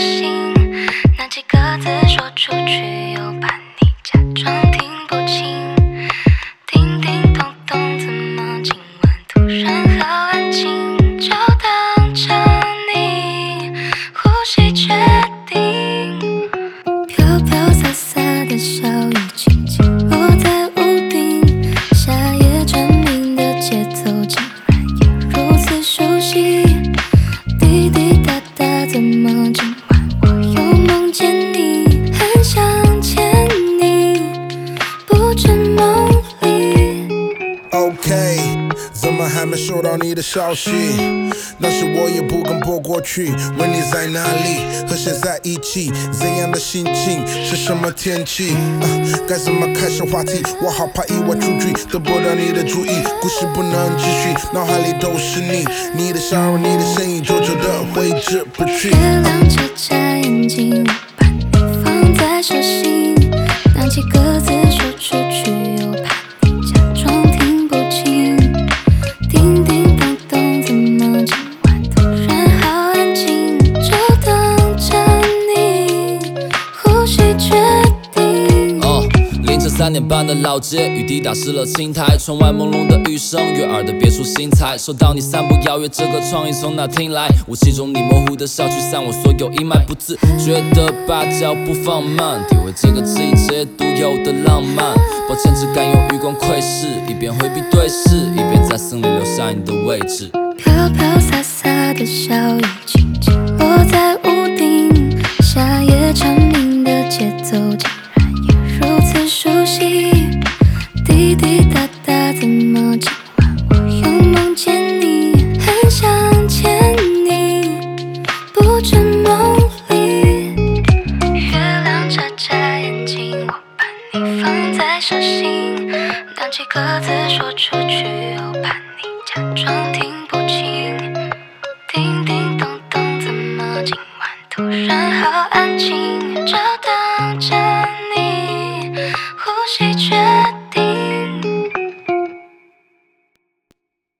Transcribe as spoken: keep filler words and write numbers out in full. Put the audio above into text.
心，那几个字说出去，又怕你假装听不清。叮叮咚咚，怎么今晚突然好安静？就当着你呼吸决定，飘飘洒洒的小雨轻轻落在屋顶，夏夜蝉鸣的节奏竟然也如此熟悉。滴滴答答，怎么今晚我又梦见你，很想牵你，不知梦里。 OK， 怎么还没收到你的消息？那时我也不敢拨过去，问你在哪里，和谁在一起，怎样的心情，是什么天气？啊，该怎么开始话题？我好怕意外出局，得不到你的注意，故事不能继续，脑海里都是你，你的笑容，你的身影，久久的挥之不去。 月亮眨眨眼睛，我把你放在手心，那几个字说出去，又怕你假装听不清。叮叮咚咚，怎么今晚突然好安静？就当着你呼吸决定。 哦，凌晨三点半的老街，雨滴打湿了青苔，窗外朦胧的雨声，悦耳的别出心裁。收到你散步邀约，这个创意从哪听来？雾气中你模糊的笑，驱散我所有阴霾，不自觉地把脚步放慢，体会这个季节独有的浪漫。抱歉，只敢用余光窥视，一边回避对视，一边在心里留下你的位置。 飘飘洒洒的小雨轻轻落在屋顶，夏夜蝉鸣的节奏竟然也如此熟悉。滴滴答答，怎么今晚我又梦见你，很想牵你，不知梦里。月亮眨眨眼睛，我把你放在手心，那几个字说出去，又怕你假装听不清。叮叮咚咚，怎么今晚突然好安静？就当着